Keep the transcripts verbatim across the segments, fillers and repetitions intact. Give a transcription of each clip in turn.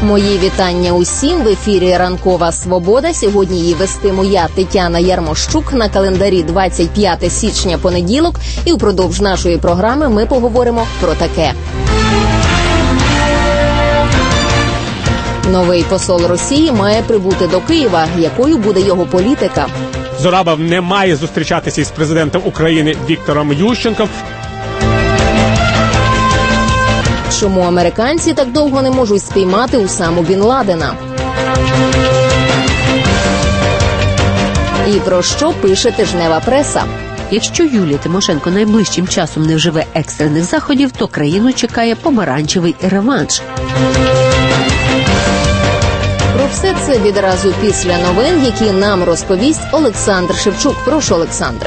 Мої вітання усім. В ефірі «Ранкова Свобода». Сьогодні її вестиму я, Тетяна Ярмощук. На календарі двадцять п'яте січня, понеділок. І впродовж нашої програми ми поговоримо про таке. Новий посол Росії має прибути до Києва. Якою буде його політика? Зурабов не має зустрічатися із президентом України Віктором Ющенком. Чому американці так довго не можуть спіймати Усаму Бін Ладена? І про що пише тижнева преса? Якщо Юлія Тимошенко найближчим часом не вживе екстрених заходів, то країну чекає помаранчевий реванш. Про все це відразу після новин, які нам розповість Олександр Шевчук. Прошу, Олександре.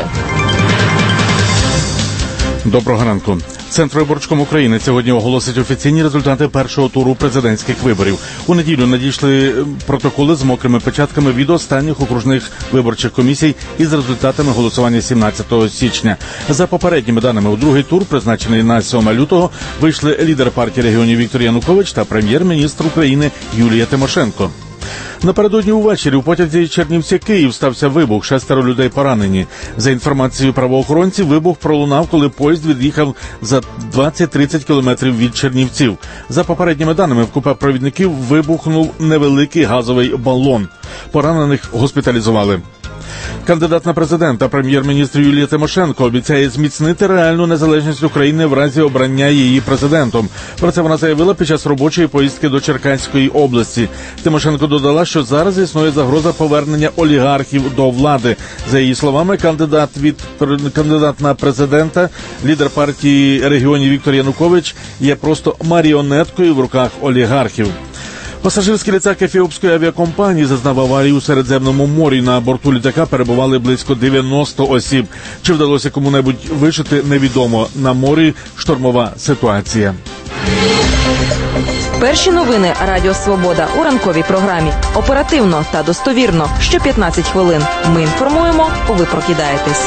Доброго ранку. Центроборчком України сьогодні оголосить офіційні результати першого туру президентських виборів. У неділю надійшли протоколи з мокрими печатками від останніх окружних виборчих комісій із результатами голосування сімнадцятого січня. За попередніми даними, у другий тур, призначений на сьоме лютого, вийшли лідер партії регіонів Віктор Янукович та прем'єр-міністр України Юлія Тимошенко. Напередодні увечері у потязі Чернівці-Київ стався вибух, шестеро людей поранені. За інформацією правоохоронців, вибух пролунав, коли поїзд від'їхав за двадцять-тридцять кілометрів від Чернівців. За попередніми даними, в купе провідників вибухнув невеликий газовий балон. Поранених госпіталізували. Кандидат на президента, прем'єр-міністр Юлія Тимошенко, обіцяє зміцнити реальну незалежність України в разі обрання її президентом. Про це вона заявила під час робочої поїздки до Черкаської області. Тимошенко додала, що зараз існує загроза повернення олігархів до влади. За її словами, кандидат від кандидат на президента, лідер партії регіонів Віктор Янукович, є просто маріонеткою в руках олігархів. Пасажирський літак ефіопської авіакомпанії зазнав аварії у Середземному морі. На борту літака перебували близько дев'яносто осіб. Чи вдалося кому-небудь вижити, невідомо. На морі штормова ситуація. Перші новини Радіо Свобода у ранковій програмі. Оперативно та достовірно. Що п'ятнадцять хвилин. Ми інформуємо, ви прокидаєтесь.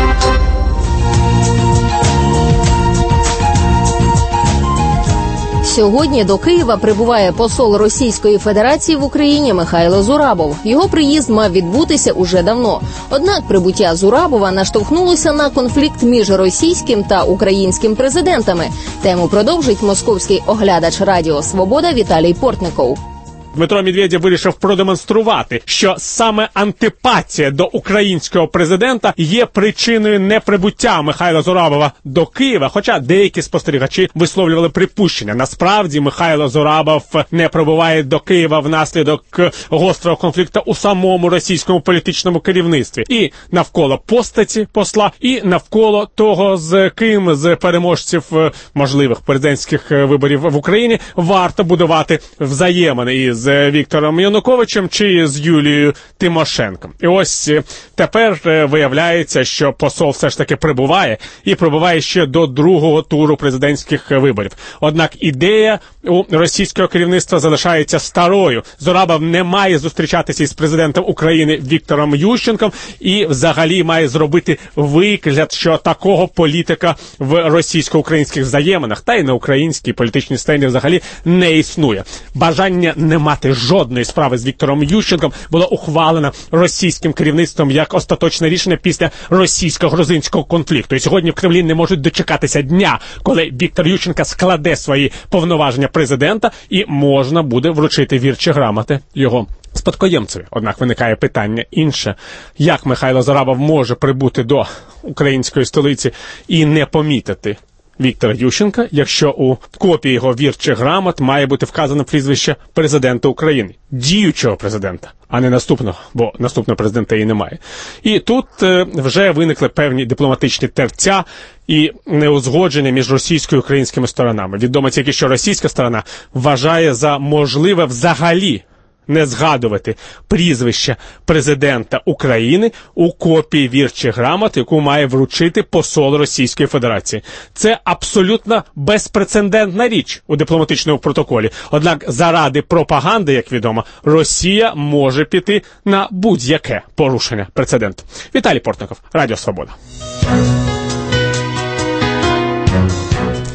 Сьогодні до Києва прибуває посол Російської Федерації в Україні Михайло Зурабов. Його приїзд мав відбутися уже давно. Однак прибуття Зурабова наштовхнулося на конфлікт між російським та українським президентами. Тему продовжить московський оглядач Радіо Свобода Віталій Портников. Дмитро Медведєв вирішив продемонструвати, що саме антипатія до українського президента є причиною неприбуття Михайла Зурабова до Києва, хоча деякі спостерігачі висловлювали припущення. Насправді Михайло Зурабов не прибуває до Києва внаслідок гострого конфлікту у самому російському політичному керівництві. І навколо постаті посла, і навколо того, з ким з переможців можливих президентських виборів в Україні варто будувати взаємини із з Віктором Януковичем чи з Юлією Тимошенко. І ось тепер виявляється, що посол все ж таки прибуває, і прибуває ще до другого туру президентських виборів. Однак ідея у російського керівництва залишається старою. Зурабов не має зустрічатися із президентом України Віктором Ющенком і взагалі має зробити вигляд, що такого політика в російсько-українських взаєминах та й на українській політичній сцені взагалі не існує. Бажання не мати жодної справи з Віктором Ющенком було ухвалено російським керівництвом як остаточне рішення після російсько-грузинського конфлікту. І сьогодні в Кремлі не можуть дочекатися дня, коли Віктор Ющенко складе свої повноваження президента і можна буде вручити вірчі грамоти його спадкоємцеві. Однак виникає питання інше. Як Михайло Зурабов може прибути до української столиці і не помітити Віктора Ющенка, якщо у копії його вірчих грамот має бути вказано прізвище президента України, діючого президента, а не наступного, бо наступного президента і немає. І тут е, вже виникли певні дипломатичні терця і неузгодження між російською і українськими сторонами. Відомо тільки, що російська сторона вважає за можливе взагалі не згадувати прізвище президента України у копії вірчих грамот, яку має вручити посол Російської Федерації. Це абсолютно безпрецедентна річ у дипломатичному протоколі. Однак заради пропаганди, як відомо, Росія може піти на будь-яке порушення прецеденту. Віталій Портников, Радіо Свобода.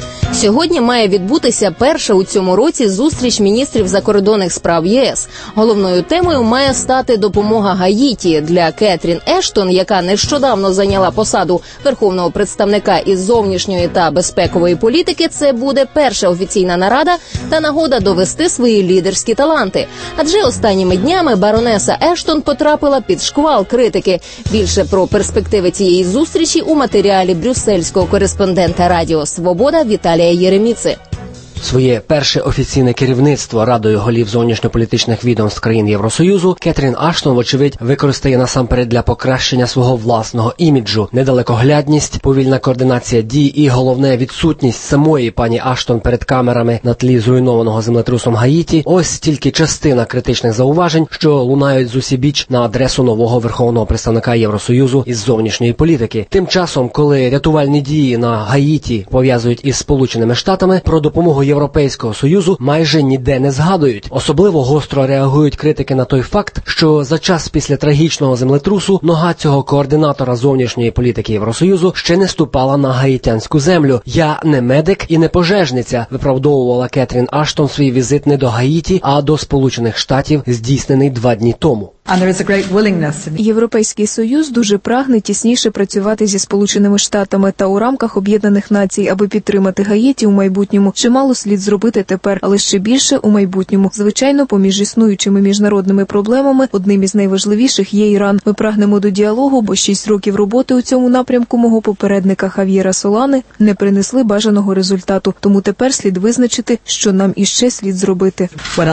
Сьогодні має відбутися перша у цьому році зустріч міністрів закордонних справ ЄС. Головною темою має стати допомога Гаїті. Для Кетрін Ештон, яка нещодавно зайняла посаду верховного представника із зовнішньої та безпекової політики, це буде перша офіційна нарада та нагода довести свої лідерські таланти. Адже останніми днями баронеса Ештон потрапила під шквал критики. Більше про перспективи цієї зустрічі у матеріалі брюссельського кореспондента Радіо Свобода Віталія Єреміци. Своє перше офіційне керівництво Радою голів зовнішньополітичних відомств країн Євросоюзу Кетрін Ештон, вочевидь, використає насамперед для покращення свого власного іміджу. Недалекоглядність, повільна координація дій і, головне, відсутність самої пані Ештон перед камерами на тлі зруйнованого землетрусом Гаїті – ось тільки частина критичних зауважень, що лунають зусібіч на адресу нового верховного представника Євросоюзу із зовнішньої політики. Тим часом, коли рятувальні дії на Гаїті пов'язують із Сполученими Штатами, про допомогу Європейського Союзу майже ніде не згадують. Особливо гостро реагують критики на той факт, що за час після трагічного землетрусу нога цього координатора зовнішньої політики Євросоюзу ще не ступала на гаїтянську землю. «Я не медик і не пожежниця», виправдовувала Кетрін Ештон свій візит не до Гаїті, а до Сполучених Штатів, здійснений два дні тому. Європейський Союз дуже прагне тісніше працювати зі Сполученими Штатами та у рамках Об'єднаних Націй, аби підтримати Гаїті у майбутньому. Чимало слід зробити тепер, але ще більше у майбутньому. Звичайно, поміж існуючими міжнародними проблемами одним із найважливіших є Іран. Ми прагнемо до діалогу, бо шість років роботи у цьому напрямку мого попередника Хав'єра Солани не принесли бажаного результату. Тому тепер слід визначити, що нам іще слід зробити.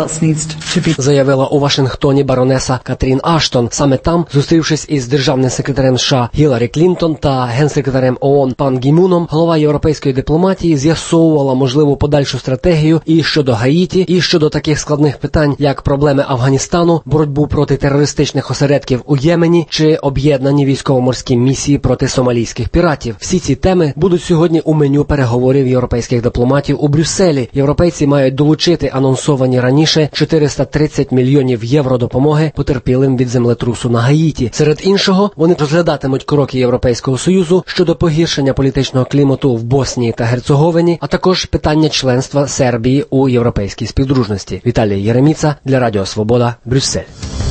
Заявила у Вашингтоні баронеса Кетрін Ештон. Саме там, зустрівшись із державним секретарем США Гіларі Клінтон та генсекретарем ООН Пан Гі Муном, голова європейської дипломатії з'ясовувала можливу подальшу стратегію і щодо Гаїті, і щодо таких складних питань, як проблеми Афганістану, боротьбу проти терористичних осередків у Ємені чи об'єднані військово-морські місії проти сомалійських піратів. Всі ці теми будуть сьогодні у меню переговорів європейських дипломатів у Брюсселі. Європейці мають долучити анонсовані раніше чотириста тридцять мільйонів євро допомоги потерпілим від землетрусу на Гаїті. Серед іншого, вони розглядатимуть кроки Європейського Союзу щодо погіршення політичного клімату в Боснії та Герцеговині, а також питання членства Сербії у європейській співдружності. Віталій Єреміца для Радіо Свобода, Брюссель.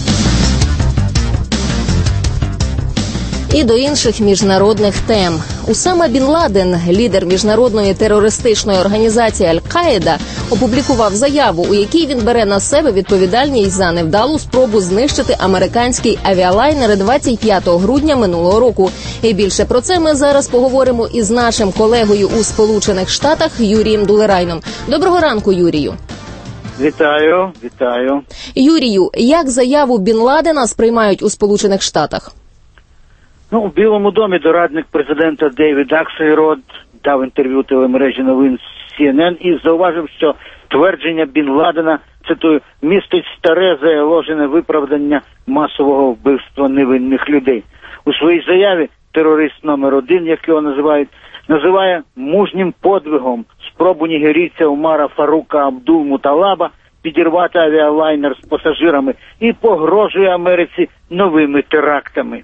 І до інших міжнародних тем. Усама Бін Ладен, лідер міжнародної терористичної організації Аль-Каїда, опублікував заяву, у якій він бере на себе відповідальність за невдалу спробу знищити американський авіалайнер двадцять п'ятого грудня минулого року. І більше про це ми зараз поговоримо із нашим колегою у Сполучених Штатах Юрієм Дулерайном. Доброго ранку, Юрію. Вітаю, вітаю. Юрію, як заяву Бін Ладена сприймають у Сполучених Штатах? Ну, у Білому домі дорадник президента Дейвід Аксельрод дав інтерв'ю телемережі новин Сі Ен Ен і зауважив, що твердження Бін Ладена, цитую, містить старе заяложене виправдання масового вбивства невинних людей. У своїй заяві терорист номер один, як його називають, називає мужнім подвигом спробу нігерійця Умара Фарука Абдул-Муталаба підірвати авіалайнер з пасажирами і погрожує Америці новими терактами.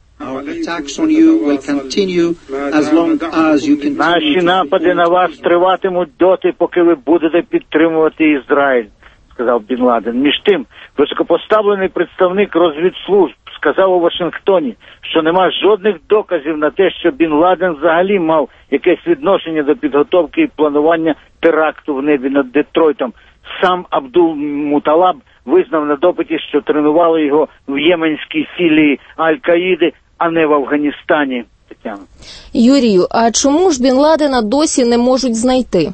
Наші напади на вас триватимуть доти, поки ви будете підтримувати Ізраїль, сказав Бін Ладен. Між тим, високопоставлений представник розвідслужб сказав у Вашингтоні, що нема жодних доказів на те, що Бін Ладен взагалі мав якесь відношення до підготовки і планування теракту в небі над Детройтом. Сам Абдул-Муталаб визнав на допиті, що тренували його в єменській філії Аль-Каїди, а не в Афганістані. Тетяна. Юрію, а чому ж Бін Ладена досі не можуть знайти?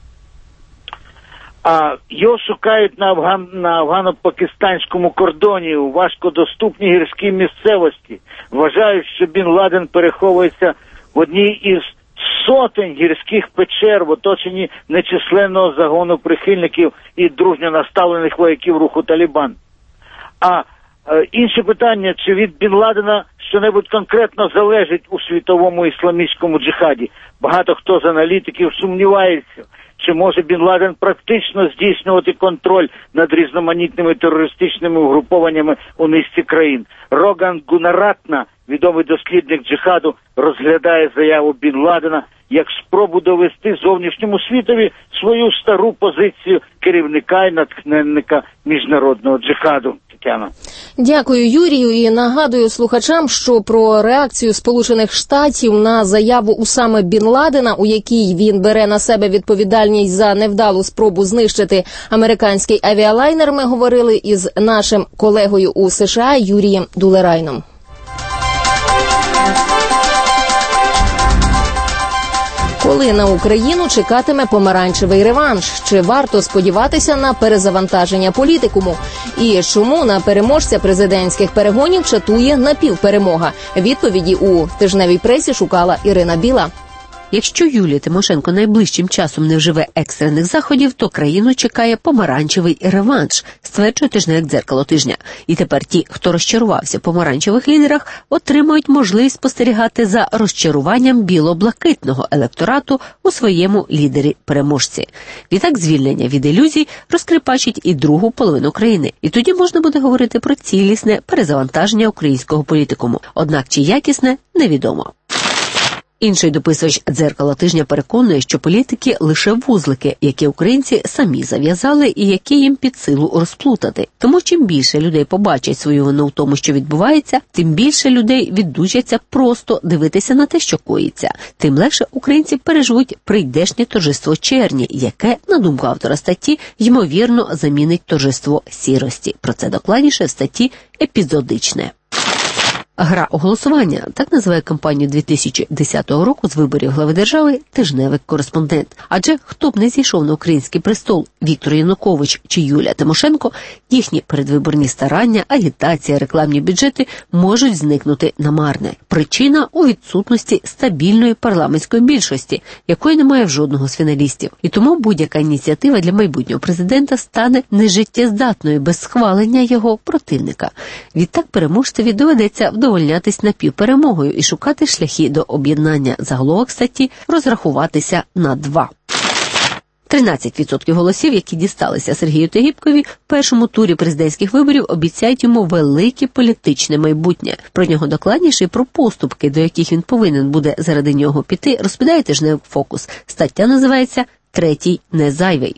А його шукають на, Афган... на афгано-пакистанському кордоні у важкодоступній гірській місцевості. Вважають, що Бін Ладен переховується в одній із сотень гірських печер в оточенні нечисленного загону прихильників і дружньо наставлених вояків руху Талібан. А е, інше питання, чи від Бін Ладена що-небудь конкретно залежить у світовому ісламістському джихаді. Багато хто з аналітиків сумнівається, чи може Бін Ладен практично здійснювати контроль над різноманітними терористичними угрупованнями у низці країн. Роган Гунаратна, відомий дослідник джихаду, розглядає заяву Бін Ладена як спробу довести зовнішньому світові свою стару позицію керівника і натхненника міжнародного джихаду. Тетяна. Дякую, Юрію. І нагадую слухачам, що про реакцію Сполучених Штатів на заяву Усами Бін Ладена, у якій він бере на себе відповідальність за невдалу спробу знищити американський авіалайнер, ми говорили із нашим колегою у США Юрієм Дулерайном. Коли на Україну чекатиме помаранчевий реванш? Чи варто сподіватися на перезавантаження політикуму? І чому на переможця президентських перегонів чатує напівперемога? Відповіді у тижневій пресі шукала Ірина Біла. Якщо Юлія Тимошенко найближчим часом не вживе екстрених заходів, то країну чекає помаранчевий реванш, стверджує тижневик «Дзеркало тижня». І тепер ті, хто розчарувався в помаранчевих лідерах, отримають можливість спостерігати за розчаруванням біло-блакитного електорату у своєму лідері-переможці. Відтак звільнення від ілюзій розкріпачить і другу половину країни. І тоді можна буде говорити про цілісне перезавантаження українського політикуму. Однак чи якісне – невідомо. Інший дописувач «Дзеркала тижня» переконує, що політики – лише вузлики, які українці самі зав'язали і які їм під силу розплутати. Тому чим більше людей побачать свою вину в тому, що відбувається, тим більше людей віддучаться просто дивитися на те, що коїться. Тим легше українці переживуть прийдешнє торжество черні, яке, на думку автора статті, ймовірно замінить торжество сірості. Про це докладніше в статті «Епізодичне». Гра у голосування – так називає кампанію дві тисячі десятого року з виборів глави держави тижневик «Кореспондент». Адже хто б не зійшов на український престол – Віктор Янукович чи Юлія Тимошенко – їхні передвиборні старання, агітація, рекламні бюджети можуть зникнути намарне. Причина – у відсутності стабільної парламентської більшості, якої немає в жодного з фіналістів. І тому будь-яка ініціатива для майбутнього президента стане нежиттєздатною без схвалення його противника. Відтак переможцеві доведеться вдовольнятись напівперемогою і шукати шляхи до об'єднання. Заголовок статті розрахуватися на два. тринадцять відсотків голосів, які дісталися Сергію Тегібкові в першому турі президентських виборів, обіцяють йому велике політичне майбутнє. Про нього докладніше і про поступки, до яких він повинен буде заради нього піти, розповідає тижневик «Фокус». Стаття називається «Третій не зайвий».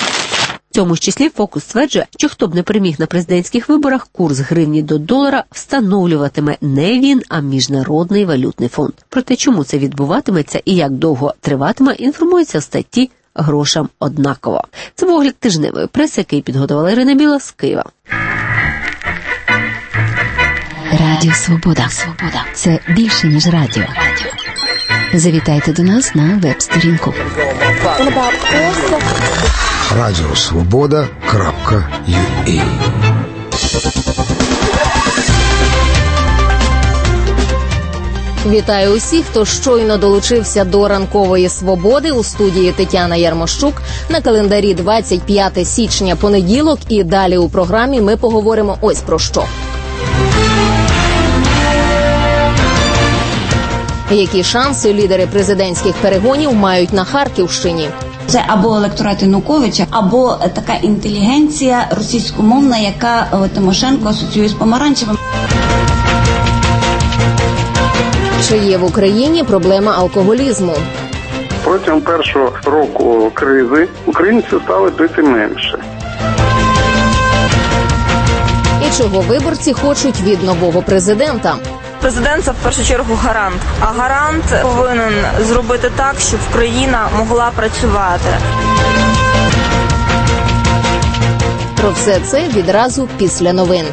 В цьому ж числі «Фокус» стверджує, що хто б не переміг на президентських виборах, курс гривні до долара встановлюватиме не він, а Міжнародний валютний фонд. Про те, чому це відбуватиметься і як довго триватиме, інформується в статті «Грошам однаково». Це був огляд тижневої преси, який підготувала Ірина Біла з Києва. Радіо Свобода. Свобода. Це більше, ніж радіо. Завітайте до нас на веб-сторінку. радіо свобода крапка ю а. Вітаю усіх, хто щойно долучився до ранкової свободи. У студії Тетяна Ярмощук. На календарі двадцять п'яте січня, понеділок, і далі у програмі ми поговоримо ось про що. Які шанси лідери президентських перегонів мають на Харківщині? Це або електорат Януковича, або така інтелігенція російськомовна, яка Тимошенко асоціює з помаранчевим. Чи є в Україні проблема алкоголізму? Протягом першого року кризи українці стали пити менше. І чого виборці хочуть від нового президента? Президент – це в першу чергу гарант. А гарант повинен зробити так, щоб країна могла працювати. Про все це відразу після новин.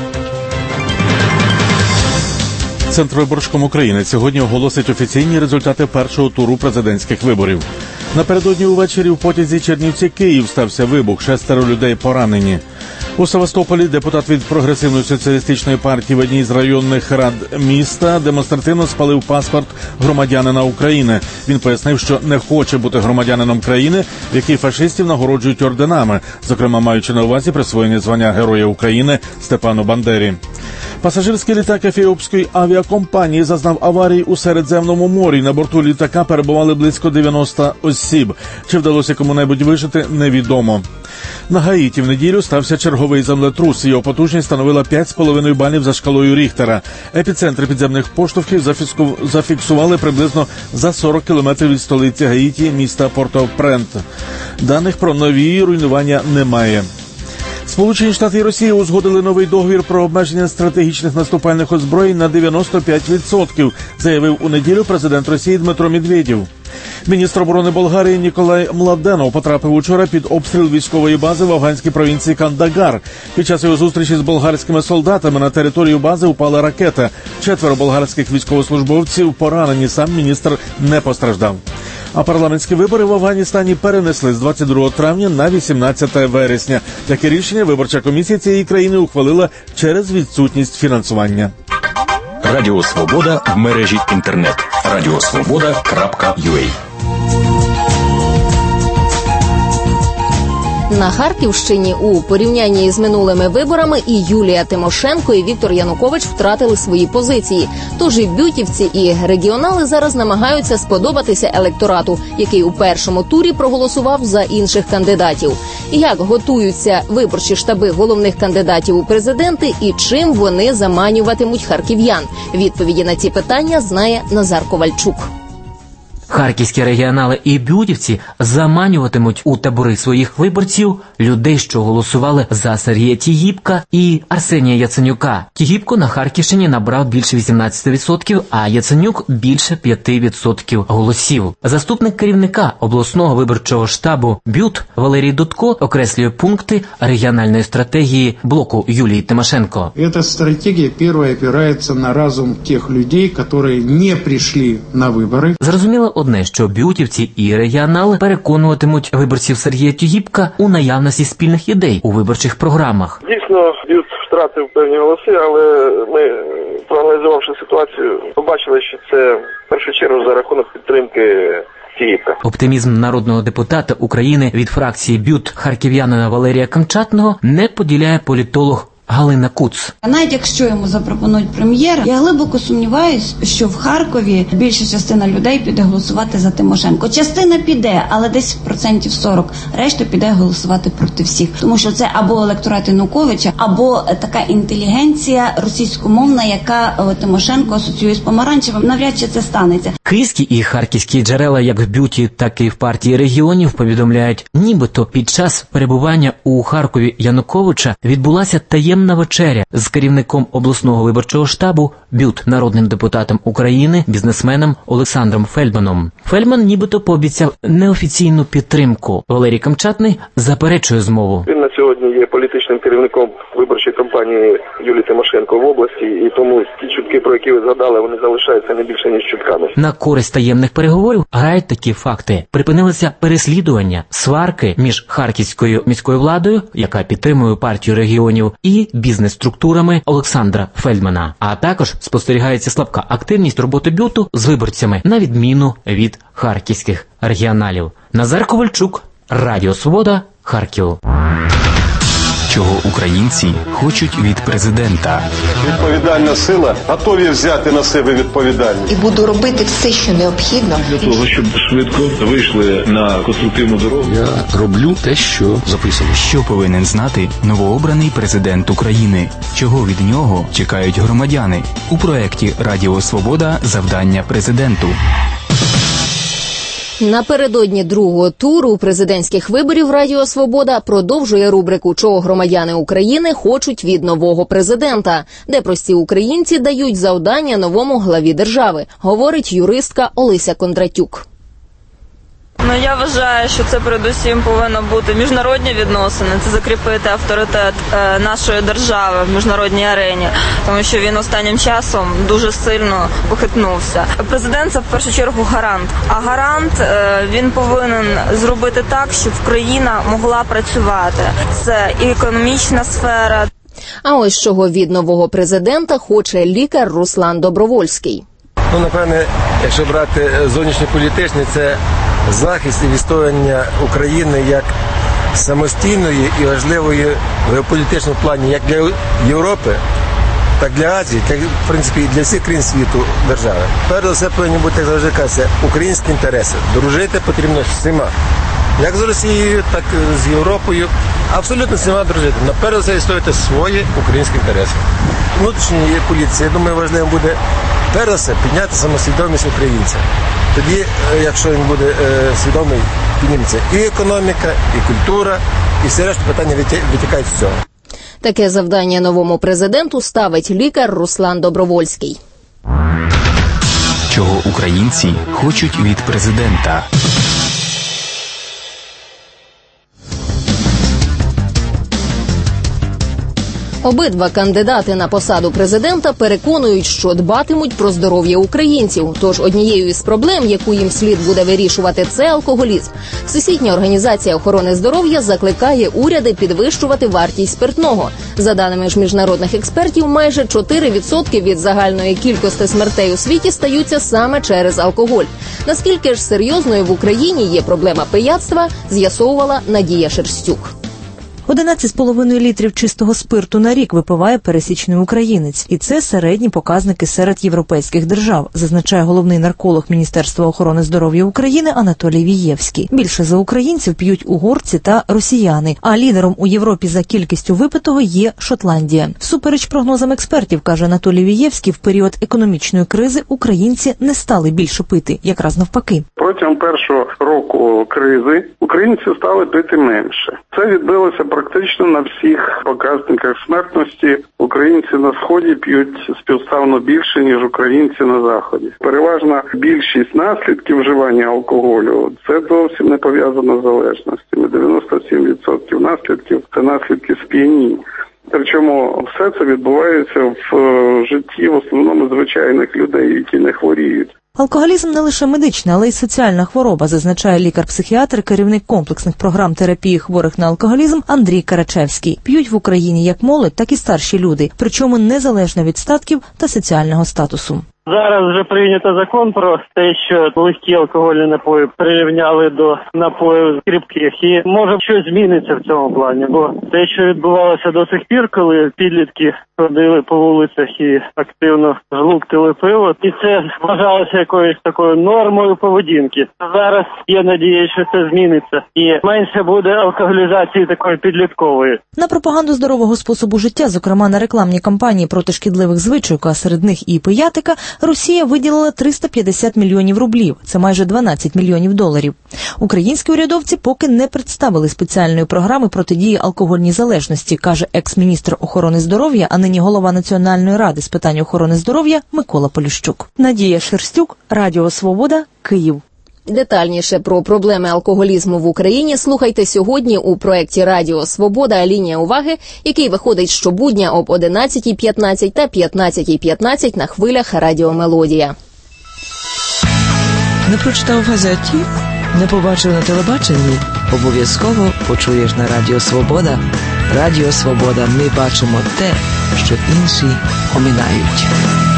Центроборчком України сьогодні оголосить офіційні результати першого туру президентських виборів. Напередодні увечері в потязі Чернівці-Київ стався вибух, шестеро людей поранені. У Севастополі депутат від прогресивної соціалістичної партії в одній з районних рад міста демонстративно спалив паспорт громадянина України. Він пояснив, що не хоче бути громадянином країни, в якій фашистів нагороджують орденами, зокрема маючи на увазі присвоєння звання Героя України Степану Бандері. Пасажирський літак ефіопської авіакомпанії зазнав аварії у Середземному морі. На борту літака перебували близько дев'яносто осіб. Чи вдалося кому-небудь вижити, невідомо. На Гаїті в неділю стався черговий землетрус. Його потужність становила п'ять з половиною балів за шкалою Ріхтера. Епіцентри підземних поштовхів зафіксували приблизно за сорок кілометрів від столиці Гаїті, міста Порто-Прент. Даних про нові руйнування немає. Сполучені Штати і Росія узгодили новий договір про обмеження стратегічних наступальних озброєнь на дев'яносто п'ять відсотків, заявив у неділю президент Росії Дмитро Медведєв. Міністр оборони Болгарії Ніколай Младенов потрапив учора під обстріл військової бази в афганській провінції Кандагар. Під час його зустрічі з болгарськими солдатами на територію бази упала ракета. Четверо болгарських військовослужбовців поранені, сам міністр не постраждав. А парламентські вибори в Афганістані перенесли з двадцять другого травня на вісімнадцяте вересня. Таке рішення виборча комісія цієї країни ухвалила через відсутність фінансування. Радіо Свобода в мережі інтернет. радіосвобода крапка ю а. На Харківщині у порівнянні з минулими виборами і Юлія Тимошенко, і Віктор Янукович втратили свої позиції. Тож і бютівці, і регіонали зараз намагаються сподобатися електорату, який у першому турі проголосував за інших кандидатів. Як готуються виборчі штаби головних кандидатів у президенти і чим вони заманюватимуть харків'ян? Відповіді на ці питання знає Назар Ковальчук. Харківські регіонали і бютівці заманюватимуть у табори своїх виборців людей, що голосували за Сергія Тігіпка і Арсенія Яценюка. Тігіпко на Харківщині набрав більше вісімнадцять відсотків, а Яценюк – більше п'ять відсотків голосів. Заступник керівника обласного виборчого штабу «Бют» Валерій Дудко окреслює пункти регіональної стратегії блоку Юлії Тимошенко. Ця стратегія перша опирається на разум тих людей, які не прийшли на вибори. Зрозуміло одне, що бютівці і регіонали переконуватимуть виборців Сергія Тігіпка у наявності спільних ідей у виборчих програмах. Дійсно, Бют втратив певні голоси, але ми, проаналізувавши ситуацію, побачили, що це в першу чергу за рахунок підтримки Тігіпка. Оптимізм народного депутата України від фракції Бют харків'янина Валерія Камчатного не поділяє політолог Галина Куц. Навіть якщо йому запропонують прем'єра, я глибоко сумніваюсь, що в Харкові більша частина людей піде голосувати за Тимошенко. Частина піде, але десь процентів сорок. Решта піде голосувати проти всіх. Тому що це або електорат Януковича, або така інтелігенція російськомовна, яка Тимошенко асоціює з помаранчевим. Навряд чи це станеться. Київські і харківські джерела, як в Бюті, так і в партії регіонів, повідомляють, нібито під час перебування у Харкові Януковича відбулася таємна вечеря з керівником обласного виборчого штабу Бют, народним депутатом України, бізнесменом Олександром Фельдманом. Фельдман нібито пообіцяв неофіційну підтримку. Валерій Камчатний заперечує змову. Він на сьогодні є політичним керівником виборчої кампанії Юлії Тимошенко в області, і тому ті чутки, про які ви згадали, вони залишаються не більше, ніж чутками. На користь таємних переговорів грають такі факти. Припинилися переслідування, сварки між харківською міською владою, яка підтримує партію регіонів, і бізнес-структурами Олександра Фельдмана. А також спостерігається слабка активність роботи Бюту з виборцями, на відміну від харківських регіоналів. Назар Ковальчук, Радіо Свобода, Харків. Чого українці хочуть від президента? Відповідальна сила готові взяти на себе відповідальність. І буду робити все, що необхідно. Для того, щоб швидко вийшли на конструктивну дорогу. Я роблю те, що записано. Що повинен знати новообраний президент України? Чого від нього чекають громадяни? У проєкті Радіо Свобода «Завдання президенту». Напередодні другого туру президентських виборів Радіо Свобода продовжує рубрику «Чого громадяни України хочуть від нового президента», де прості українці дають завдання новому главі держави, говорить юристка Олеся Кондратюк. Ну, я вважаю, що це передусім повинно бути міжнародні відносини, це закріпити авторитет е, нашої держави в міжнародній арені, тому що він останнім часом дуже сильно похитнувся. Президент – це в першу чергу гарант, а гарант е, він повинен зробити так, щоб країна могла працювати. Це і економічна сфера. А ось чого від нового президента хоче лікар Руслан Добровольський. Ну, напевне, якщо брати зовнішньополітичний, це захист і відстоювання України як самостійної і важливої в геополітичному плані як для Європи, так для Азії, так, в принципі, і для всіх країн світу держави. Перш за все повинні бути, як завжди кажеться, українські інтереси. Дружити потрібно з всіма. як з Росією, так і з Європою. Абсолютно з ними дружити. Наперед все відстоювати свої українські інтереси. Внутрішньої поліції, я думаю, важливим буде перш за все підняти самосвідомість українця. Тоді, якщо він буде е, свідомий, підніметься і економіка, і культура, і все решта питання витікають з цього. Таке завдання новому президенту ставить лікар Руслан Добровольський. Чого українці хочуть від президента? Обидва кандидати на посаду президента переконують, що дбатимуть про здоров'я українців. Тож однією із проблем, яку їм слід буде вирішувати, це алкоголізм. Всесвітня організація охорони здоров'я закликає уряди підвищувати вартість спиртного. За даними ж міжнародних експертів, майже чотири відсотки від загальної кількості смертей у світі стаються саме через алкоголь. Наскільки ж серйозною в Україні є проблема пияцтва, з'ясовувала Надія Шерстюк. одинадцять з половиною літрів чистого спирту на рік випиває пересічний українець. І це середні показники серед європейських держав, зазначає головний нарколог Міністерства охорони здоров'я України Анатолій Вієвський. Більше за українців п'ють угорці та росіяни, а лідером у Європі за кількістю випитого є Шотландія. Всупереч прогнозам експертів, каже Анатолій Вієвський, в період економічної кризи українці не стали більше пити, якраз навпаки. Протягом першого року кризи українці стали пити менше. Це відбилося практично на всіх показниках смертності. Українці на Сході п'ють співставно більше, ніж українці на Заході. Переважна більшість наслідків вживання алкоголю – це зовсім не пов'язано з залежностями. дев'яносто сім відсотків наслідків – це наслідки сп'янінь. Причому все це відбувається в житті в основному звичайних людей, які не хворіють. Алкоголізм не лише медична, але й соціальна хвороба, зазначає лікар-психіатр, керівник комплексних програм терапії хворих на алкоголізм Андрій Карачевський. П'ють в Україні як молодь, так і старші люди, причому незалежно від статків та соціального статусу. Зараз вже прийнято закон про те, що легкі алкогольні напої прирівняли до напоїв кріпких. І може щось зміниться в цьому плані, бо те, що відбувалося до сих пір, коли підлітки ходили по вулицях і активно жлуктили пиво, і це вважалося якоюсь такою нормою поведінки. Зараз є надія, що це зміниться, і менше буде алкоголізації такої підліткової. На пропаганду здорового способу життя, зокрема на рекламні кампанії проти шкідливих звичок, а серед них і пиятика, Росія виділила триста п'ятдесят мільйонів рублів. Це майже дванадцять мільйонів доларів. Українські урядовці поки не представили спеціальної програми протидії алкогольній залежності, каже екс-міністр охорони здоров'я, а нині голова Національної ради з питань охорони здоров'я Микола Поліщук. Надія Шерстюк, Радіо Свобода, Київ. Детальніше про проблеми алкоголізму в Україні слухайте сьогодні у проєкті «Радіо Свобода. Лінія уваги», який виходить щобудня об одинадцятій п'ятнадцять та п'ятнадцятій п'ятнадцять на хвилях Радіо Мелодія. Не прочитав в газеті? Не побачив на телебаченні? Обов'язково почуєш на Радіо Свобода. Радіо Свобода. Ми бачимо те, що інші оминають.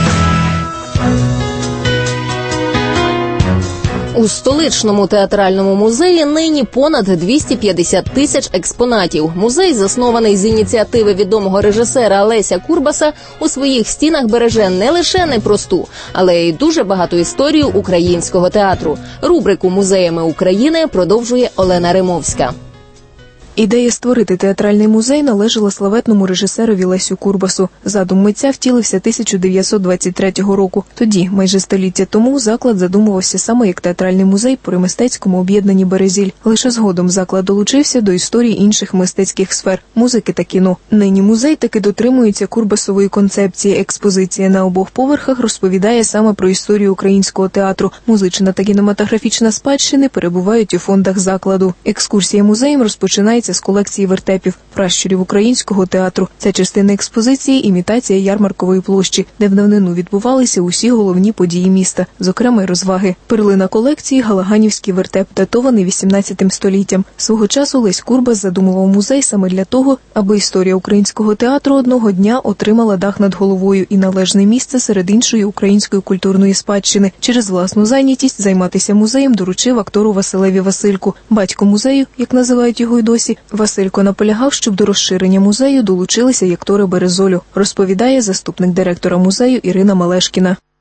У столичному театральному музеї нині понад двісті п'ятдесят тисяч експонатів. Музей, заснований з ініціативи відомого режисера Леся Курбаса, у своїх стінах береже не лише непросту, але й дуже багату історію українського театру. Рубрику «Музеями України» продовжує Олена Римовська. Ідея створити театральний музей належала славетному режисерові Лесю Курбасу. Задум митця втілився тисяча дев'ятсот двадцять третього року. Тоді, майже століття тому, заклад задумувався саме як театральний музей при мистецькому об'єднанні «Березіль». Лише згодом заклад долучився до історії інших мистецьких сфер – музики та кіно. Нині музей таки дотримується Курбасової концепції. Експозиція на обох поверхах розповідає саме про історію українського театру. Музична та кінематографічна спадщини перебувають у фондах закладу. Екскурсія музеєм розпочинається з колекції вертепів, пращурів українського театру. Ця частина експозиції – імітація ярмаркової площі, де в давнину відбувалися усі головні події міста, зокрема й розваги. Перлина колекції – галаганівський вертеп, датований вісімнадцятим століттям. Свого часу Лесь Курбас задумував музей саме для того, аби історія українського театру одного дня отримала дах над головою і належне місце серед іншої української культурної спадщини. Через власну зайнятість займатися музеєм доручив актору Василеві Васильку. Батько музею, як називають його й досі, Василько наполягав, щоб до розширення музею долучилися й актори Березолю, розповідає заступник директора музею Ірина Малешкіна.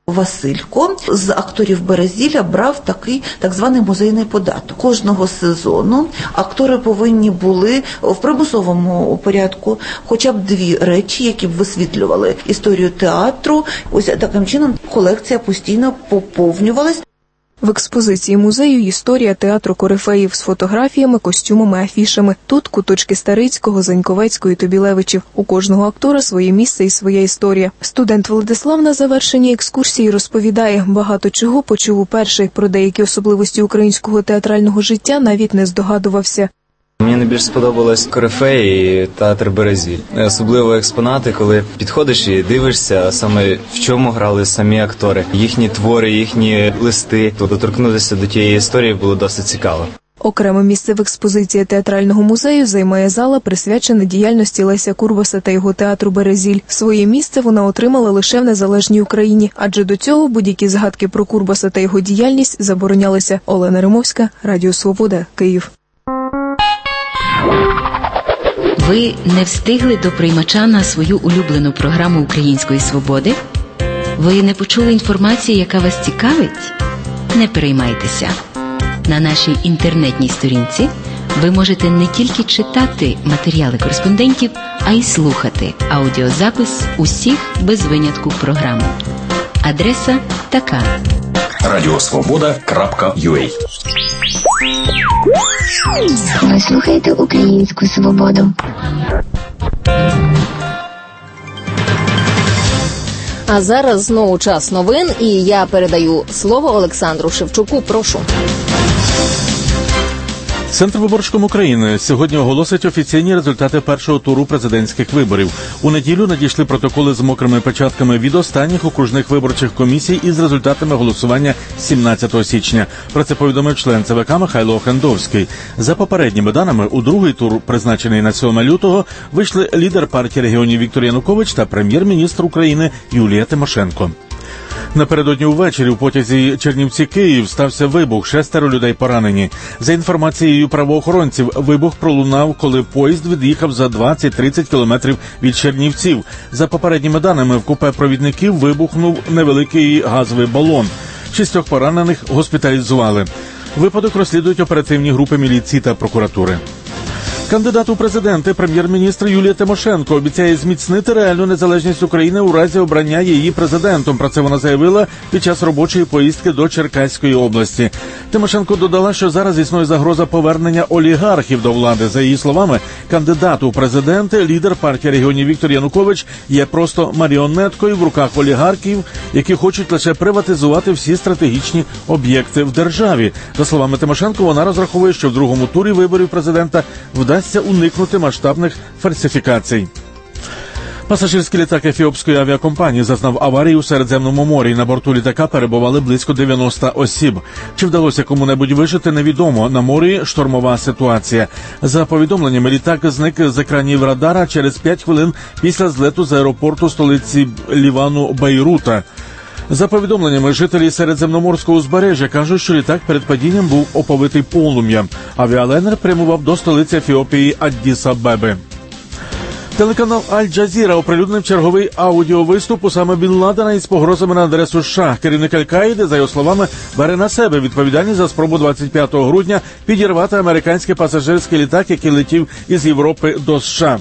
Василько з акторів Березілля брав такий так званий музейний податок. Кожного сезону актори повинні були в примусовому порядку хоча б дві речі, які б висвітлювали історію театру. Ось таким чином колекція постійно поповнювалась. В експозиції музею історія театру корифеїв з фотографіями, костюмами, афішами. Тут куточки Старицького, Заньковецького і Тобілевичів. У кожного актора своє місце і своя історія. Студент Владислав на завершенні екскурсії розповідає, багато чого почув уперше. Про деякі особливості українського театрального життя навіть не здогадувався. Мені найбільше сподобалось корифеї і театр Березіль. Особливо експонати, коли підходиш і дивишся, саме в чому грали самі актори. Їхні твори, їхні листи. Доторкнутися до тієї історії було досить цікаво. Окреме місце в експозиції театрального музею займає зала, присвячена діяльності Леся Курбаса та його театру Березіль. Своє місце вона отримала лише в незалежній Україні, адже до цього будь-які згадки про Курбаса та його діяльність заборонялися. Олена Римовська, Радіо Свобода, Київ. Ви не встигли до приймача на свою улюблену програму Української свободи? Ви не почули інформації, яка вас цікавить? Не переймайтеся. На нашій інтернетній сторінці ви можете не тільки читати матеріали кореспондентів, а й слухати аудіозапис усіх без винятку програм. Адреса така: радіосвобода крапка ю а. Ви слухаєте Українську свободу. А зараз знову час новин, і я передаю слово Олександру Шевчуку. Прошу. Центр-виборчком України сьогодні оголосить офіційні результати першого туру президентських виборів. У неділю надійшли протоколи з мокрими печатками від останніх окружних виборчих комісій із результатами голосування сімнадцятого січня. Про це повідомив член Це Ве Ка Михайло Охендовський. За попередніми даними, у другий тур, призначений на сьоме лютого, вийшли лідер партії регіонів Віктор Янукович та прем'єр-міністр України Юлія Тимошенко. Напередодні увечері у потязі Чернівці-Київ стався вибух, шестеро людей поранені. За інформацією правоохоронців, вибух пролунав, коли поїзд від'їхав за двадцять-тридцять кілометрів від Чернівців. За попередніми даними, в купе провідників вибухнув невеликий газовий балон. Шістьох поранених госпіталізували. Випадок розслідують оперативні групи міліції та прокуратури. Кандидат у президенти, прем'єр-міністр Юлія Тимошенко, обіцяє зміцнити реальну незалежність України у разі обрання її президентом. Про це вона заявила під час робочої поїздки до Черкаської області. Тимошенко додала, що зараз існує загроза повернення олігархів до влади. За її словами, кандидат у президенти, лідер партії регіонів Віктор Янукович, є просто маріонеткою в руках олігархів, які хочуть лише приватизувати всі стратегічні об'єкти в державі. За словами Тимошенко, вона розраховує, що в другому турі виборів президента вдасться уникнути масштабних фальсифікацій. Пасажирський літак ефіопської авіакомпанії зазнав аварії у Середземному морі. На борту літака перебували близько дев'яноста осіб. Чи вдалося кому-небудь вижити, невідомо. На морі штормова ситуація. За повідомленнями, літак зник з екранів радара через п'ять хвилин після злету з аеропорту столиці Лівану Бейрута. За повідомленнями, жителі Середземноморського узбережжя кажуть, що літак перед падінням був оповитий полум'ям. Авіалайнер прямував до столиці Ефіопії Аддіс-Абеби. Телеканал Аль-Джазіра оприлюднив черговий аудіовиступ Осами Бін Ладена із погрозами на адресу США. Керівник Аль-Каїди, за його словами, бере на себе відповідальність за спробу двадцять п'ятого грудня підірвати американський пасажирський літак, який летів із Європи до США.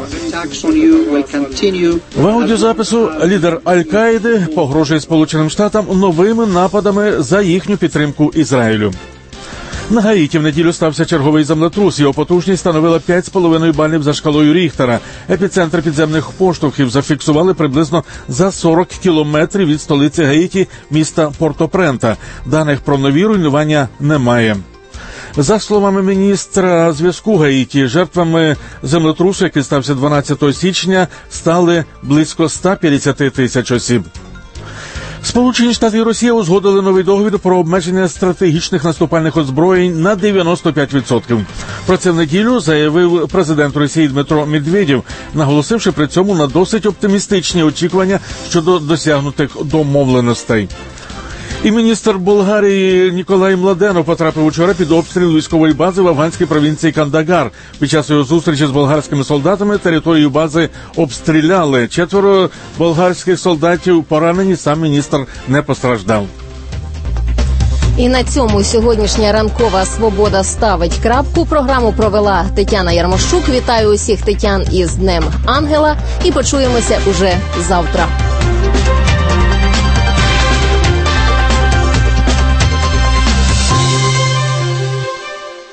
В аудіозапису лідер Аль-Каїди погрожує Сполученим Штатам новими нападами за їхню підтримку Ізраїлю. На Гаїті в неділю стався черговий землетрус. Його потужність становила п'ять з половиною балів за шкалою Ріхтера. Епіцентр підземних поштовхів зафіксували приблизно за сорок кілометрів від столиці Гаїті, міста Порто-Прента. Даних про нові руйнування немає. За словами міністра зв'язку Гаїті, жертвами землетрусу, який стався дванадцятого січня, стали близько ста п'ятдесят тисяч осіб. Сполучені Штати і Росія узгодили новий договір про обмеження стратегічних наступальних озброєнь на дев'яносто п'ять відсотків. Про це в неділю заявив президент Росії Дмитро Медведєв, наголосивши при цьому на досить оптимістичні очікування щодо досягнутих домовленостей. І міністр Болгарії Ніколай Младенов потрапив учора під обстріл військової бази в афганській провінції Кандагар. Під час його зустрічі з болгарськими солдатами територію бази обстріляли. Четверо болгарських солдатів поранені, сам міністр не постраждав. І на цьому сьогоднішня ранкова «Свобода» ставить крапку. Програму провела Тетяна Ярмощук. Вітаю усіх, Тетян, із Днем Ангела. І почуємося уже завтра.